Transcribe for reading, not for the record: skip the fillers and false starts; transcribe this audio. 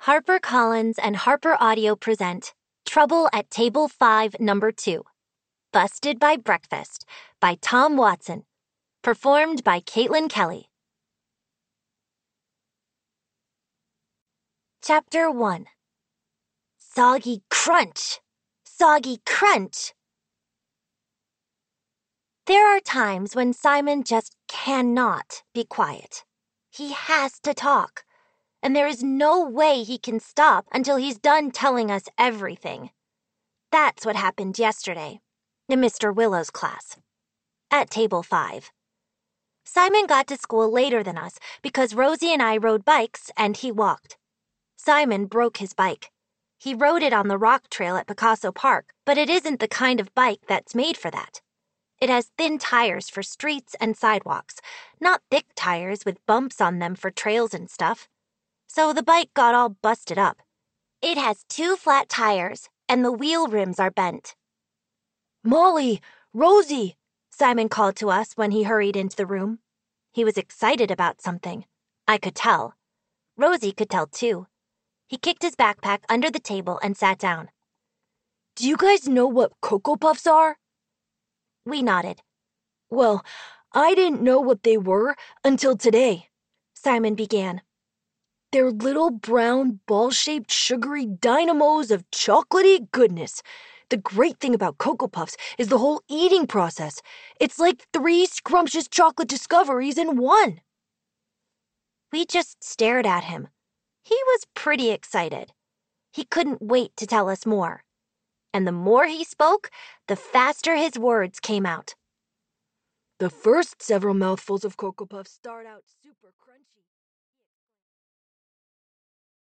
HarperCollins and Harper Audio present Trouble at Table 5, Number 2. Busted by Breakfast by Tom Watson. Performed by Caitlin Kelly. Chapter 1. Soggy Crunch! Soggy Crunch! There are times when Simon just cannot be quiet. He has to talk, and there is no way he can stop until he's done telling us everything. That's what happened yesterday in Mr. Willow's class, at Table 5. Simon got to school later than us because Rosie and I rode bikes and he walked. Simon broke his bike. He rode it on the rock trail at Picasso Park, but it isn't the kind of bike that's made for that. It has thin tires for streets and sidewalks, not thick tires with bumps on them for trails and stuff. So the bike got all busted up. It has 2 flat tires, and the wheel rims are bent. "Molly! Rosie!" Simon called to us when he hurried into the room. He was excited about something. I could tell. Rosie could tell too. He kicked his backpack under the table and sat down. "Do you guys know what Cocoa Puffs are?" We nodded. "Well, I didn't know what they were until today," Simon began. "They're little brown, ball-shaped, sugary dynamos of chocolatey goodness. The great thing about Cocoa Puffs is the whole eating process. It's like 3 scrumptious chocolate discoveries in one." We just stared at him. He was pretty excited. He couldn't wait to tell us more. And the more he spoke, the faster his words came out. "The first several mouthfuls of Cocoa Puffs start out super crunchy."